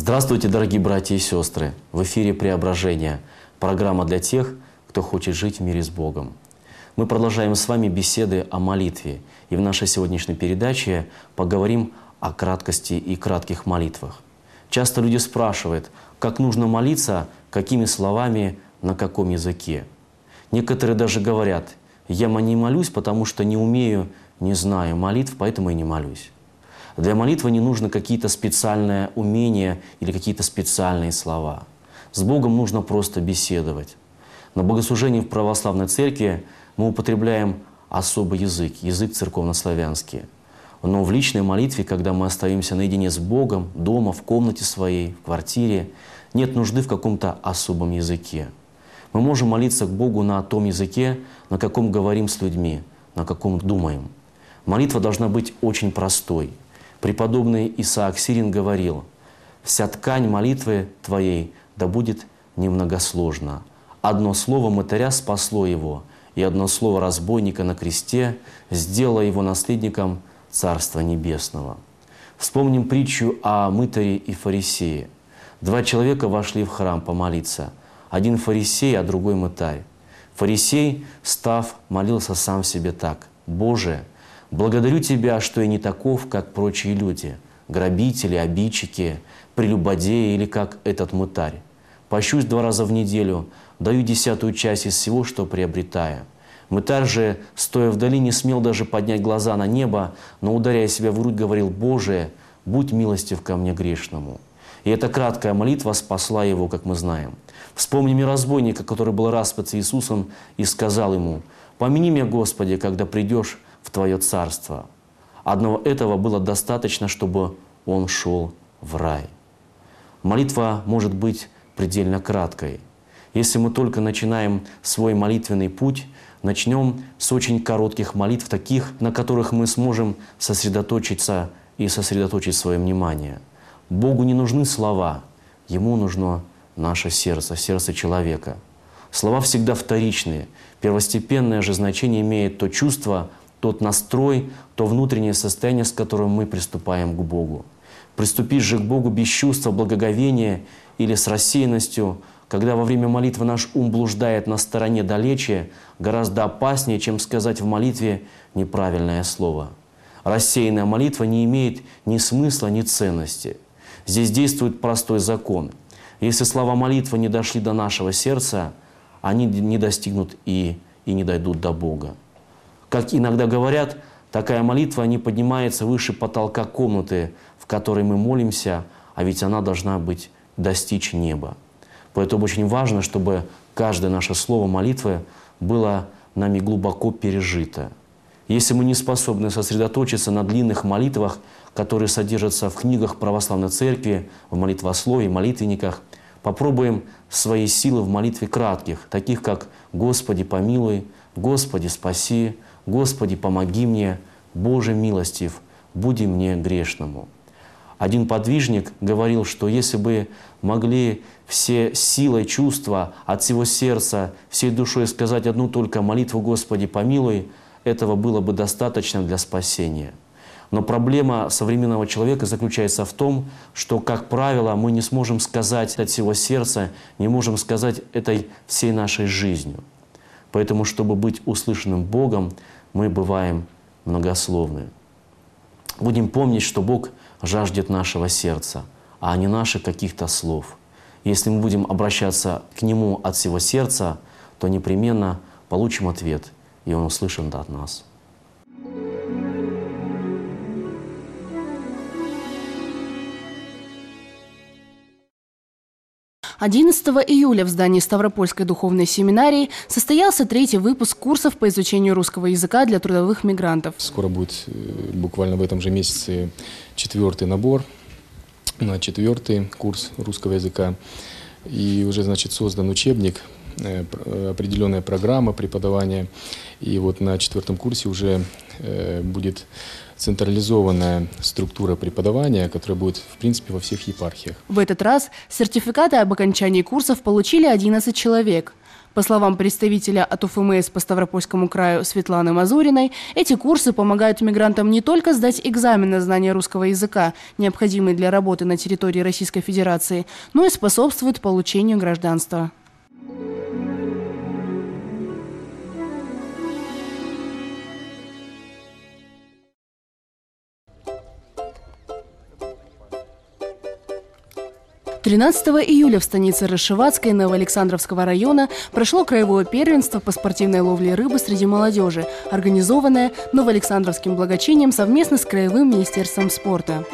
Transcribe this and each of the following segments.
Здравствуйте, дорогие братья и сестры! В эфире «Преображение» – программа для тех, кто хочет жить в мире с Богом. Мы продолжаем с вами беседы о молитве, и в нашей сегодняшней передаче поговорим о краткости и кратких молитвах. Часто люди спрашивают, как нужно молиться, какими словами, на каком языке. Некоторые даже говорят: «Я не молюсь, потому что не умею, не знаю молитв, поэтому и не молюсь». Для молитвы не нужно какие-то специальные умения или какие-то специальные слова. С Богом нужно просто беседовать. На богослужении в православной церкви мы употребляем особый язык, язык церковнославянский. Но в личной молитве, когда мы остаемся наедине с Богом, дома, в комнате своей, в квартире, нет нужды в каком-то особом языке. Мы можем молиться к Богу на том языке, на каком говорим с людьми, на каком думаем. Молитва должна быть очень простой. Преподобный Исаак Сирин говорил: «Вся ткань молитвы твоей да будет немногосложна. Одно слово мытаря спасло его, и одно слово разбойника на кресте сделало его наследником Царства Небесного». Вспомним притчу о мытаре и фарисее. Два человека вошли в храм помолиться. Один фарисей, а другой мытарь. Фарисей, став, молился сам себе так: «Боже, благодарю Тебя, что я не таков, как прочие люди, грабители, обидчики, прелюбодеи или как этот мытарь. Пощусь 2 раза в неделю, даю 10-ю часть из всего, что приобретаю». Мытарь же, стоя вдали, не смел даже поднять глаза на небо, но, ударяя себя в грудь, говорил: «Боже, будь милостив ко мне грешному». И эта краткая молитва спасла его, как мы знаем. Вспомним и разбойника, который был распят Иисусом и сказал ему: «Помяни меня, Господи, когда придешь в Твое Царство». Одного этого было достаточно, чтобы он шел в рай. Молитва может быть предельно краткой. Если мы только начинаем свой молитвенный путь, начнем с очень коротких молитв, таких, на которых мы сможем сосредоточиться и сосредоточить свое внимание. Богу не нужны слова, Ему нужно наше сердце, сердце человека. Слова всегда вторичные. Первостепенное же значение имеет то чувство, тот настрой, то внутреннее состояние, с которым мы приступаем к Богу. Приступить же к Богу без чувства благоговения или с рассеянностью, когда во время молитвы наш ум блуждает на стороне далече, гораздо опаснее, чем сказать в молитве неправильное слово. Рассеянная молитва не имеет ни смысла, ни ценности. Здесь действует простой закон. Если слова молитвы не дошли до нашего сердца, они не достигнут и не дойдут до Бога. Как иногда говорят, такая молитва не поднимается выше потолка комнаты, в которой мы молимся, а ведь она должна достичь неба. Поэтому очень важно, чтобы каждое наше слово молитвы было нами глубоко пережито. Если мы не способны сосредоточиться на длинных молитвах, которые содержатся в книгах православной церкви, в молитвословии, молитвенниках, попробуем свои силы в молитве кратких, таких как «Господи, помилуй», «Господи, спаси», «Господи, помоги мне», «Боже милостив, буди мне грешному». Один подвижник говорил, что если бы могли все силой чувства от всего сердца, всей душой сказать одну только молитву «Господи, помилуй», этого было бы достаточно для спасения. Но проблема современного человека заключается в том, что, как правило, мы не сможем сказать от всего сердца, не можем сказать этой всей нашей жизнью. Поэтому, чтобы быть услышанным Богом, мы бываем многословны. Будем помнить, что Бог жаждет нашего сердца, а не наших каких-то слов. Если мы будем обращаться к Нему от всего сердца, то непременно получим ответ, и Он услышит от нас. «11 июля в здании Ставропольской духовной семинарии состоялся 3-й выпуск курсов по изучению русского языка для трудовых мигрантов. Скоро будет буквально в этом же месяце 4-й набор на 4-й курс русского языка. И уже, создан учебник, определенная программа преподавания. И вот на 4-м курсе уже будет централизованная структура преподавания, которая будет, в принципе, во всех епархиях. В этот раз сертификаты об окончании курсов получили 11 человек. По словам представителя от УФМС по Ставропольскому краю Светланы Мазуриной, эти курсы помогают мигрантам не только сдать экзамен на знание русского языка, необходимый для работы на территории Российской Федерации, но и способствуют получению гражданства. «13 июля в станице Рашеватской Новоалександровского района прошло краевое первенство по спортивной ловле рыбы среди молодежи, организованное Новоалександровским благочинием совместно с Краевым министерством спорта.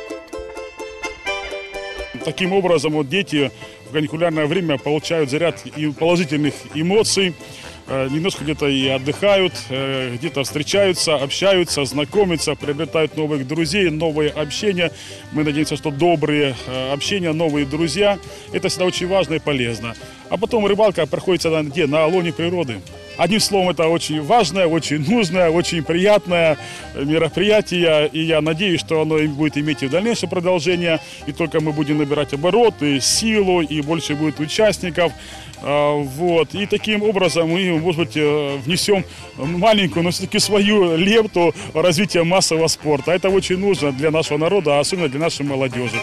Таким образом, вот дети в каникулярное время получают заряд положительных эмоций, немножко где-то и отдыхают, где-то встречаются, общаются, знакомятся, приобретают новых друзей, новые общения. Мы надеемся, что добрые общения, новые друзья – это всегда очень важно и полезно. А потом рыбалка проходит где? На лоне природы. Одним словом, это очень важное, очень нужное, очень приятное мероприятие. И я надеюсь, что оно будет иметь и дальнейшее продолжение. И только мы будем набирать обороты, силу, и больше будет участников. Вот. И таким образом мы, может быть, внесем маленькую, но все-таки свою лепту развития массового спорта. Это очень нужно для нашего народа, а особенно для нашей молодежи.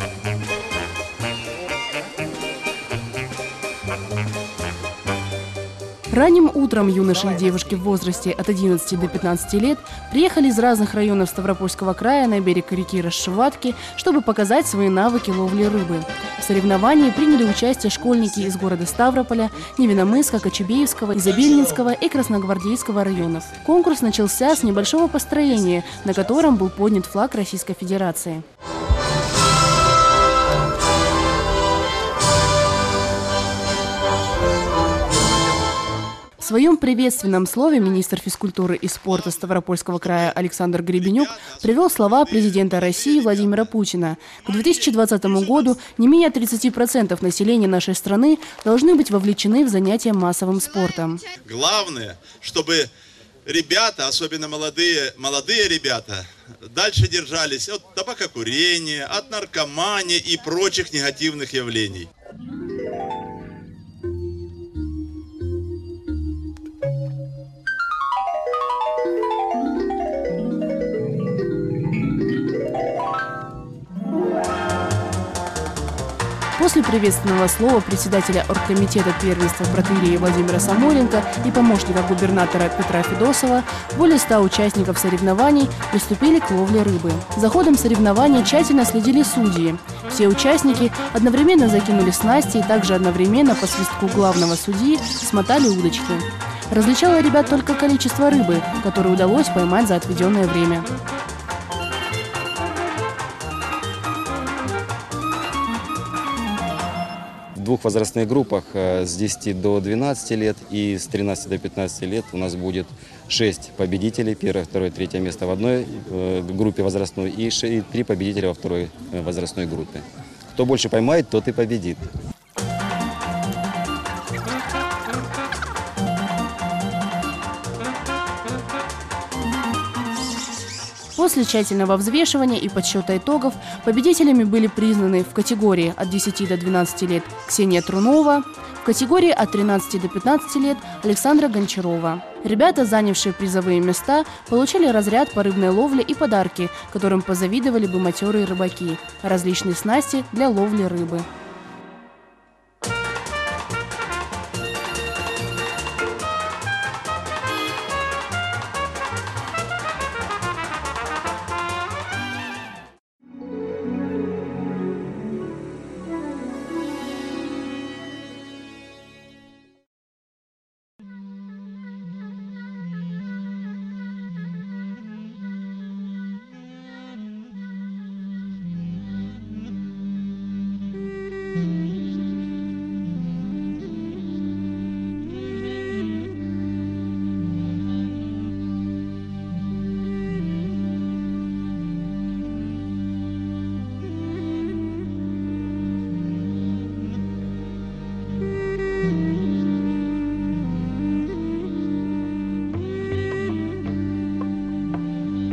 Ранним утром юноши и девушки в возрасте от 11 до 15 лет приехали из разных районов Ставропольского края на берег реки Рашеватки, чтобы показать свои навыки ловли рыбы. В соревновании приняли участие школьники из города Ставрополя, Невиномысска, Кочубеевского, Изобильнинского и Красногвардейского районов. Конкурс начался с небольшого построения, на котором был поднят флаг Российской Федерации. В своем приветственном слове министр физкультуры и спорта Ставропольского края Александр Гребенюк привел слова президента России Владимира Путина. К 2020 году не менее 30% населения нашей страны должны быть вовлечены в занятия массовым спортом. Главное, чтобы ребята, особенно молодые ребята, дальше держались от табакокурения, от наркомании и прочих негативных явлений. После приветственного слова председателя оргкомитета первенства протоиерея Владимира Самойленко и помощника губернатора Петра Федосова более 100 участников соревнований приступили к ловле рыбы. За ходом соревнований тщательно следили судьи. Все участники одновременно закинули снасти и также одновременно по свистку главного судьи смотали удочки. Различало ребят только количество рыбы, которую удалось поймать за отведенное время. В двух возрастных группах с 10 до 12 лет и с 13 до 15 лет у нас будет 6 победителей, первое, второе, третье место в одной группе возрастной и 3 победителя во второй возрастной группе. Кто больше поймает, тот и победит. После тщательного взвешивания и подсчета итогов победителями были признаны в категории от 10 до 12 лет Ксения Трунова, в категории от 13 до 15 лет Александра Гончарова. Ребята, занявшие призовые места, получили разряд по рыбной ловле и подарки, которым позавидовали бы матерые рыбаки, различные снасти для ловли рыбы.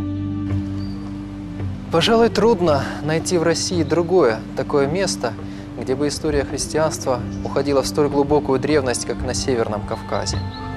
Пожалуй, трудно найти в России другое такое место, где бы история христианства уходила в столь глубокую древность, как на Северном Кавказе.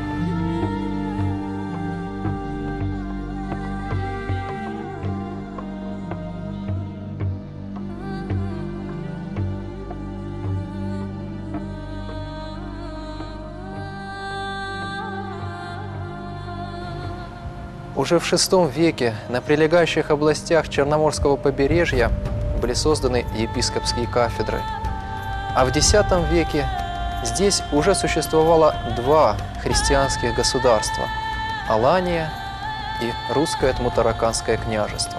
Уже в VI веке на прилегающих областях Черноморского побережья были созданы епископские кафедры. А в X веке здесь уже существовало два христианских государства – Алания и Русское Тмутараканское княжество.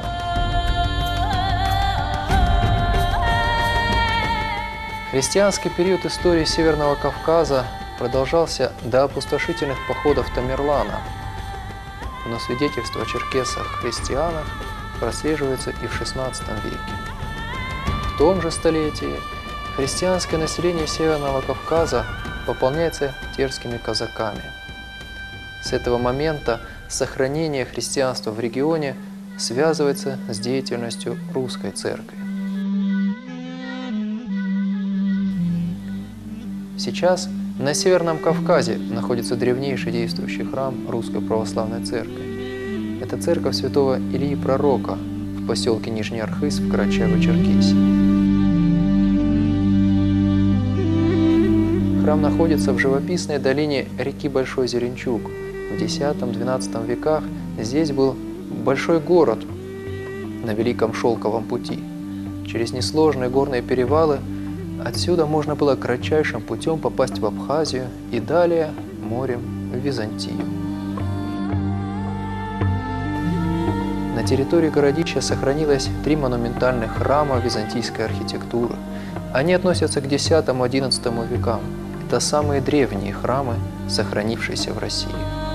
Христианский период истории Северного Кавказа продолжался до опустошительных походов Тамерлана, но свидетельства о черкесах-христианах прослеживаются и в XVI веке. В том же столетии христианское население Северного Кавказа пополняется терскими казаками. С этого момента сохранение христианства в регионе связывается с деятельностью русской церкви. Сейчас на Северном Кавказе находится древнейший действующий храм Русской Православной Церкви. Это церковь святого Ильи Пророка в поселке Нижний Архыз в Карачаево-Черкесии. Храм находится в живописной долине реки Большой Зеленчук. В X-XII веках здесь был большой город на Великом Шелковом пути. Через несложные горные перевалы отсюда можно было кратчайшим путем попасть в Абхазию и далее морем в Византию. На территории городища сохранилось 3 монументальных храма византийской архитектуры. Они относятся к X-XI векам. Это самые древние храмы, сохранившиеся в России.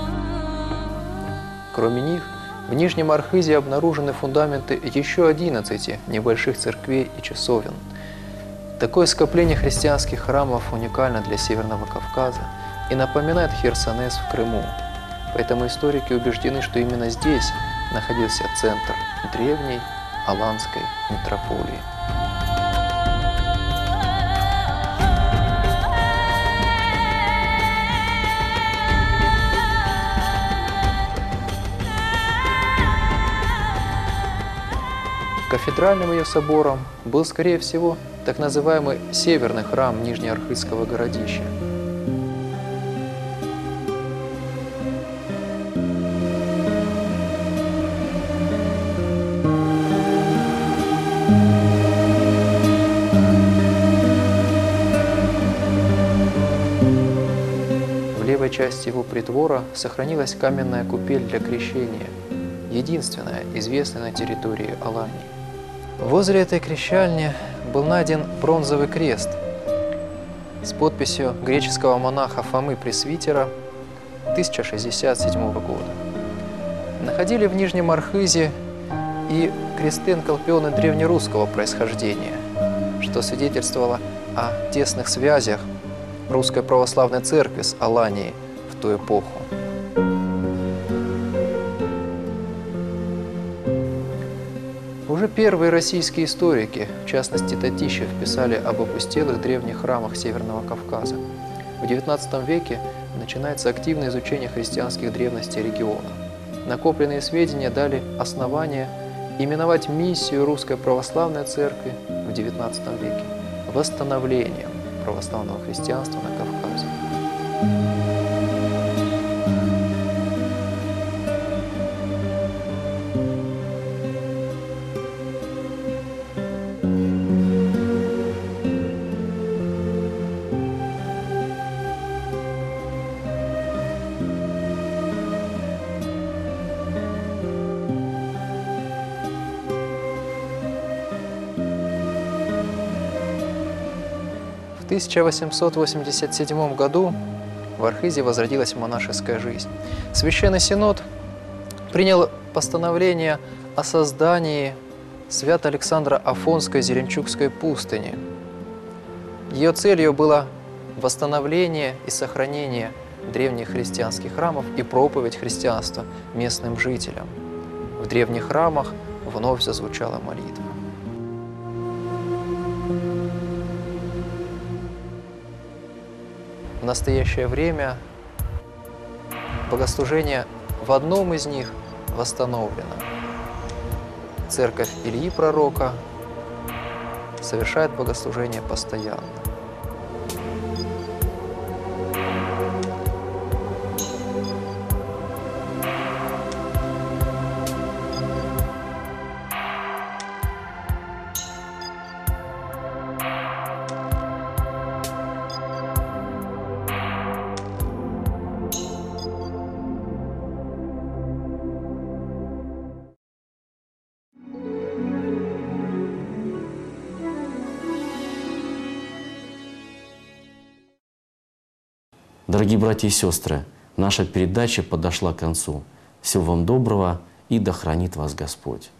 Кроме них, в Нижнем Архызе обнаружены фундаменты еще 11 небольших церквей и часовен. Такое скопление христианских храмов уникально для Северного Кавказа и напоминает Херсонес в Крыму. Поэтому историки убеждены, что именно здесь находился центр древней аланской метрополии. Кафедральным ее собором был, скорее всего, так называемый северный храм Нижнеархызского городища. В левой части его притвора сохранилась каменная купель для крещения, единственная известная на территории Алании. Возле этой крещальни был найден бронзовый крест с подписью греческого монаха Фомы Пресвитера 1067 года. Находили в Нижнем Архызе и кресты энколпионы древнерусского происхождения, что свидетельствовало о тесных связях Русской Православной Церкви с Аланией в ту эпоху. Уже первые российские историки, в частности Татищев, писали об опустелых древних храмах Северного Кавказа. В XIX веке начинается активное изучение христианских древностей региона. Накопленные сведения дали основание именовать миссию Русской Православной Церкви в XIX веке восстановлением православного христианства на Кавказе. В 1887 году в Архызе возродилась монашеская жизнь. Священный Синод принял постановление о создании Свято-Александро-Афонской Зеленчукской пустыни. Ее целью было восстановление и сохранение древних христианских храмов и проповедь христианства местным жителям. В древних храмах вновь зазвучала молитва. В настоящее время богослужение в одном из них восстановлено. Церковь Ильи Пророка совершает богослужение постоянно. Дорогие братья и сестры, наша передача подошла к концу. Всего вам доброго и да хранит вас Господь.